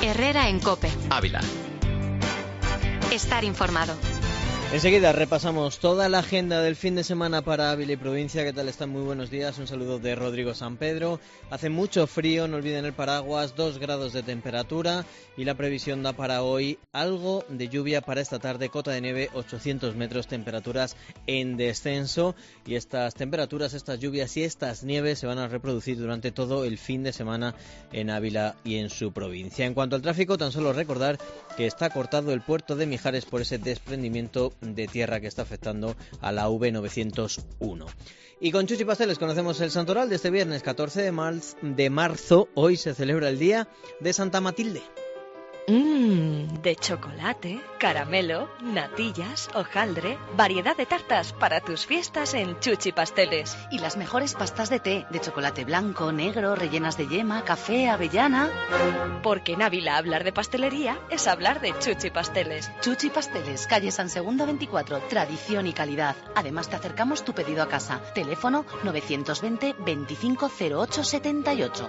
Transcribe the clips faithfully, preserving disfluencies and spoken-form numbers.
Herrera en COPE. Ávila. Estar informado. Enseguida repasamos toda la agenda del fin de semana para Ávila y provincia. ¿Qué tal están? Muy buenos días. Un saludo de Rodrigo San Pedro. Hace mucho frío, no olviden el paraguas, dos grados de temperatura y la previsión da para hoy algo de lluvia para esta tarde, cota de nieve ochocientos metros, temperaturas en descenso, y estas temperaturas, estas lluvias y estas nieves se van a reproducir durante todo el fin de semana en Ávila y en su provincia. En cuanto al tráfico, tan solo recordar que está cortado el puerto de Mijares por ese desprendimiento de tierra que está afectando a la A V novecientos uno. Y con Chuchi Pasteles conocemos el santoral de este viernes catorce de marzo, de marzo. Hoy se celebra el Día de Santa Matilde. Mmm, de chocolate, caramelo, natillas, hojaldre, variedad de tartas para tus fiestas en Chuchi Pasteles. Y las mejores pastas de té, de chocolate blanco, negro, rellenas de yema, café, avellana. Porque en Ávila hablar de pastelería es hablar de Chuchi Pasteles. Chuchi Pasteles, calle San Segundo veinticuatro, tradición y calidad. Además te acercamos tu pedido a casa. Teléfono novecientos veinte veinticinco cero ocho setenta y ocho.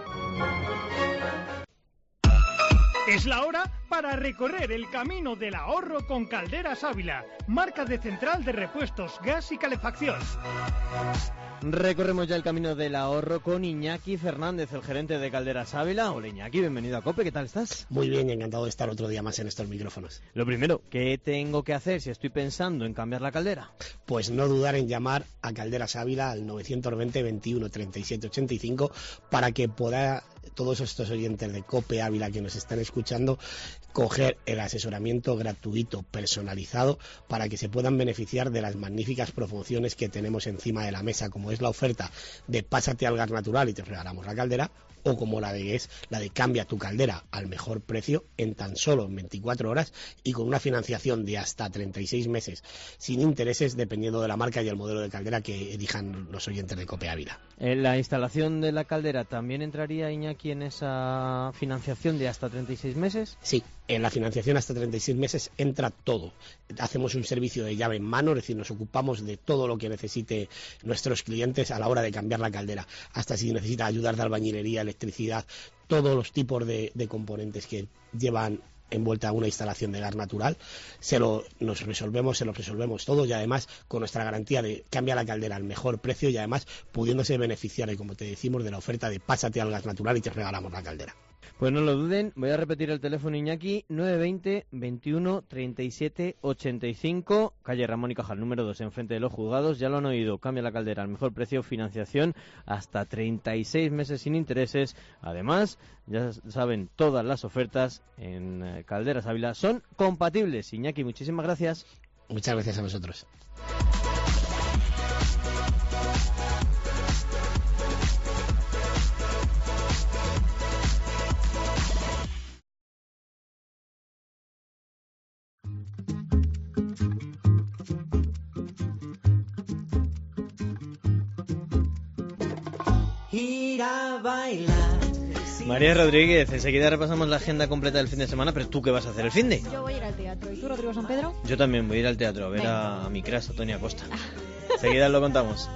Es la hora para recorrer el camino del ahorro con Calderas Ávila, marca de central de repuestos, gas y calefacción. Recorremos ya el camino del ahorro con Iñaki Fernández, el gerente de Calderas Ávila. Hola Iñaki, bienvenido a COPE, ¿qué tal estás? Muy bien, encantado de estar otro día más en estos micrófonos. Lo primero, ¿qué tengo que hacer si estoy pensando en cambiar la caldera? Pues no dudar en llamar a Calderas Ávila al novecientos veinte veintiuno treinta y siete ochenta y cinco para que pueda todos estos oyentes de COPE Ávila que nos están escuchando coger el asesoramiento gratuito personalizado para que se puedan beneficiar de las magníficas promociones que tenemos encima de la mesa, como es la oferta de pásate al gas natural y te regalamos la caldera, o como la de es la de cambia tu caldera al mejor precio en tan solo veinticuatro horas y con una financiación de hasta treinta y seis meses sin intereses, dependiendo de la marca y el modelo de caldera que elijan los oyentes de COPE Ávila. ¿La instalación de la caldera también entraría, Iñaki, en esa financiación de hasta treinta y seis meses? Sí, en la financiación hasta treinta y seis meses entra todo. Hacemos un servicio de llave en mano, es decir, nos ocupamos de todo lo que necesite nuestros clientes a la hora de cambiar la caldera, hasta si necesita ayudas de albañilería, electricidad, todos los tipos de, de componentes que llevan envuelta a una instalación de gas natural, se lo nos resolvemos, se lo resolvemos todo, y además con nuestra garantía de cambia la caldera al mejor precio, y además pudiéndose beneficiar, y como te decimos, de la oferta de pásate al gas natural y te regalamos la caldera. Pues no lo duden, voy a repetir el teléfono, Iñaki, nueve veinte veintiuno treinta y siete ochenta y cinco, calle Ramón y Cajal, número dos, enfrente de los juzgados. Ya lo han oído, cambia la caldera al mejor precio, financiación hasta treinta y seis meses sin intereses. Además, ya saben, todas las ofertas en Calderas Ávila son compatibles. Iñaki, muchísimas gracias. Muchas gracias a vosotros. Ir a bailar. María Rodríguez, enseguida repasamos la agenda completa del fin de semana, pero ¿tú qué vas a hacer el fin de? Yo voy a ir al teatro. ¿Y tú, Rodrigo San Pedro? Yo también voy a ir al teatro a ver a, a mi crush, a Tonia Costa. Enseguida lo contamos.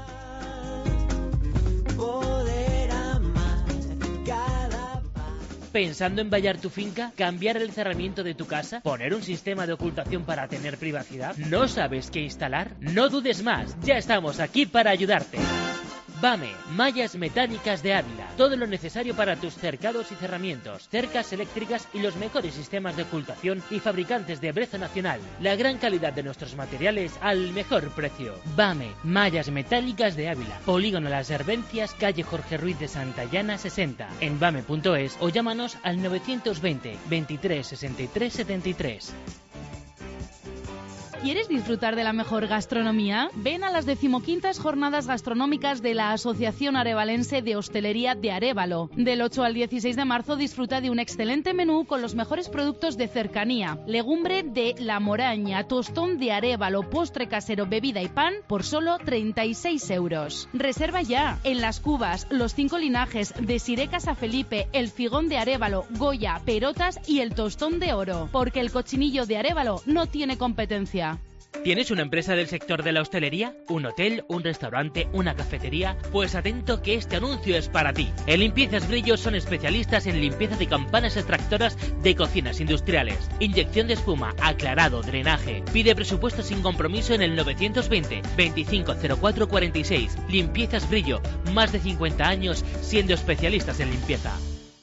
¿Pensando en vallar tu finca? ¿Cambiar el cerramiento de tu casa? ¿Poner un sistema de ocultación para tener privacidad? ¿No sabes qué instalar? No dudes más, ya estamos aquí para ayudarte. BAME, mallas metálicas de Ávila. Todo lo necesario para tus cercados y cerramientos, cercas eléctricas y los mejores sistemas de ocultación y fabricantes de brezo nacional. La gran calidad de nuestros materiales al mejor precio. BAME, mallas metálicas de Ávila. Polígono Las Herbencias, calle Jorge Ruiz de Santayana sesenta. En bame punto es o llámanos al novecientos veinte veintitrés sesenta y tres setenta y tres. ¿Quieres disfrutar de la mejor gastronomía? Ven a las decimoquintas jornadas gastronómicas de la Asociación Arevalense de Hostelería de Arévalo. Del ocho al dieciséis de marzo disfruta de un excelente menú con los mejores productos de cercanía. Legumbre de La Moraña, tostón de Arévalo, postre casero, bebida y pan por solo treinta y seis euros. Reserva ya en Las Cubas, Los Cinco Linajes, Desiré Casa Felipe, El Figón de Arévalo, Goya, Perotas y el Tostón de Oro. Porque el cochinillo de Arévalo no tiene competencia. ¿Tienes una empresa del sector de la hostelería? ¿Un hotel? ¿Un restaurante? ¿Una cafetería? Pues atento que este anuncio es para ti. En Limpiezas Brillo son especialistas en limpieza de campanas extractoras de cocinas industriales, inyección de espuma, aclarado, drenaje. Pide presupuesto sin compromiso en el novecientos veinte, veinticinco cero cuatro cuarenta y seis. Limpiezas Brillo, más de cincuenta años siendo especialistas en limpieza.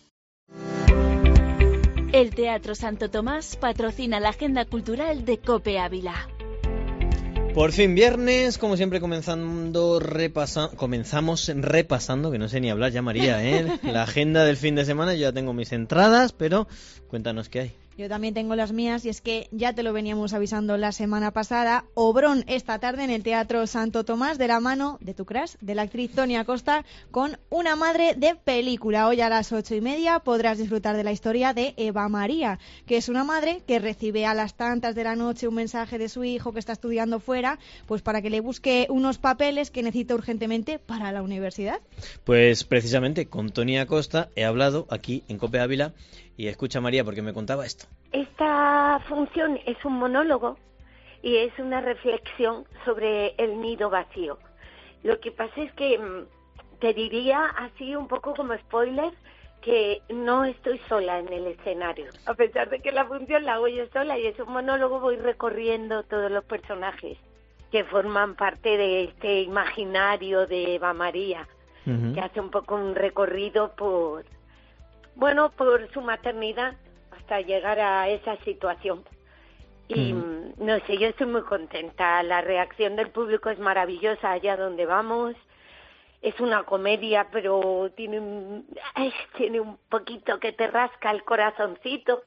El Teatro Santo Tomás patrocina la agenda cultural de COPE Ávila. Por fin viernes, como siempre comenzando repasa, comenzamos repasando, que no sé ni hablar ya María, ¿eh? La agenda del fin de semana. Yo ya tengo mis entradas, pero cuéntanos qué hay. Yo también tengo las mías y es que ya te lo veníamos avisando la semana pasada. Obrón esta tarde en el Teatro Santo Tomás de la mano de tu crush, de la actriz Tonia Costa, con Una madre de película. Hoy a las ocho y media podrás disfrutar de la historia de Eva María, que es una madre que recibe a las tantas de la noche un mensaje de su hijo que está estudiando fuera, pues para que le busque unos papeles que necesita urgentemente para la universidad. Pues precisamente con Tonia Costa he hablado aquí en COPE Ávila. Y escucha María, porque me contaba esto. Esta función es un monólogo y es una reflexión sobre el nido vacío. Lo que pasa es que te diría así un poco como spoiler que no estoy sola en el escenario. A pesar de que la función la hago yo sola y es un monólogo, voy recorriendo todos los personajes que forman parte de este imaginario de Eva María, uh-huh. que hace un poco un recorrido por... Bueno, por su maternidad, hasta llegar a esa situación. Y mm. no sé, yo estoy muy contenta. La reacción del público es maravillosa allá donde vamos. Es una comedia, pero tiene un, ay, tiene un poquito que te rasca el corazoncito.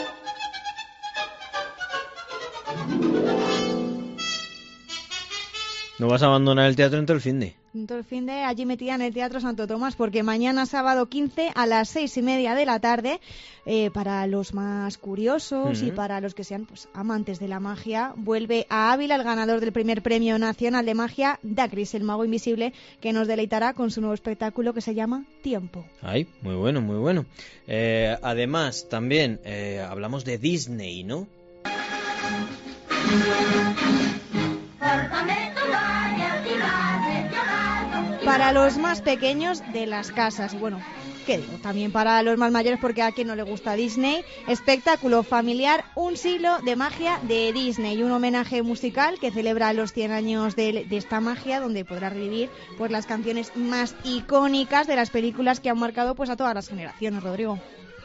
¿No vas a abandonar el teatro en todo el fin de? En todo el fin de allí metida en el Teatro Santo Tomás, porque mañana sábado quince a las seis y media de la tarde, eh, para los más curiosos uh-huh. y para los que sean pues amantes de la magia, vuelve a Ávila el ganador del primer premio nacional de magia, Dacris, el mago invisible, que nos deleitará con su nuevo espectáculo que se llama Tiempo. Ay, muy bueno, muy bueno. Eh, además, también eh, hablamos de Disney, ¿no? Para los más pequeños de las casas, y bueno, ¿qué digo? También para los más mayores, porque a quien no le gusta Disney. Espectáculo familiar, un siglo de magia de Disney, un homenaje musical que celebra los cien años de, de esta magia, donde podrá revivir pues las canciones más icónicas de las películas que han marcado pues a todas las generaciones, Rodrigo.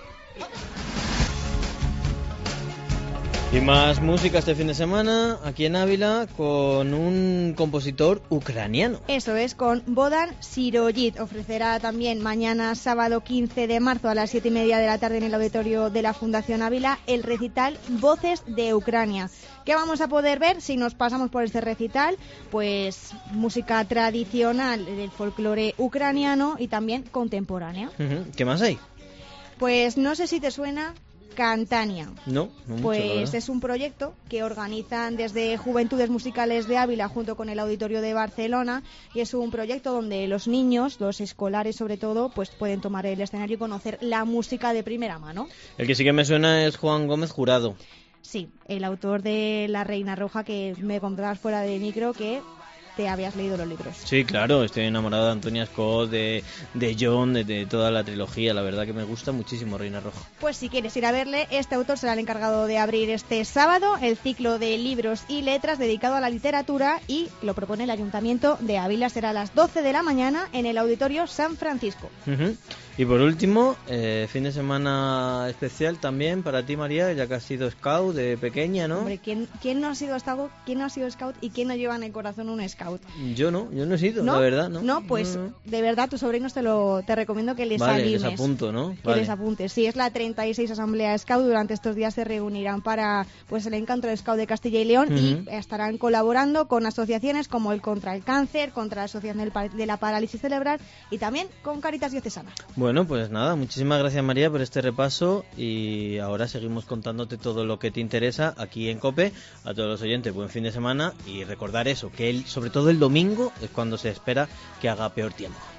Y más música este fin de semana aquí en Ávila con un compositor ucraniano. Eso es, con Bohdan Siroyit. Ofrecerá también mañana sábado quince de marzo a las siete y media de la tarde en el auditorio de la Fundación Ávila el recital Voces de Ucrania. ¿Qué vamos a poder ver si nos pasamos por este recital? Pues música tradicional del folclore ucraniano y también contemporánea. Uh-huh. ¿Qué más hay? Pues no sé si te suena... Cantania. No, no mucho, pues es un proyecto que organizan desde Juventudes Musicales de Ávila junto con el Auditorio de Barcelona, y es un proyecto donde los niños, los escolares sobre todo, pues pueden tomar el escenario y conocer la música de primera mano. El que sí que me suena es Juan Gómez Jurado. Sí, el autor de La Reina Roja, que me contabas fuera de micro que te habías leído los libros. Sí, claro, estoy enamorado de Antonia Scott, de, de John, de, de toda la trilogía. La verdad que me gusta muchísimo Reina Roja. Pues si quieres ir a verle, este autor será el encargado de abrir este sábado el ciclo de libros y letras dedicado a la literatura, y lo propone el Ayuntamiento de Ávila. Será a las doce de la mañana en el Auditorio San Francisco. Uh-huh. Y por último, eh, fin de semana especial también para ti, María, ya que has sido scout de pequeña, ¿no? Hombre, ¿quién, quién no ha sido scout, quién no ha sido scout y quién no lleva en el corazón un scout? Yo no, yo no he sido, ¿No? la verdad, ¿no? No, pues no, no. De verdad, tus sobrinos te lo te recomiendo que les vale, animes. les apunto, ¿no? Que vale. les apuntes. Sí, es la treinta y seis Asamblea Scout. Durante estos días se reunirán para pues el encanto del Scout de Castilla y León, uh-huh. y estarán colaborando con asociaciones como el Contra el Cáncer, contra la Asociación de la Parálisis Cerebral y también con Cáritas Diocesana. Bueno, pues nada, muchísimas gracias, María, por este repaso, y ahora seguimos contándote todo lo que te interesa aquí en COPE. A todos los oyentes, buen fin de semana, y recordar eso, que el, sobre todo el domingo es cuando se espera que haga peor tiempo.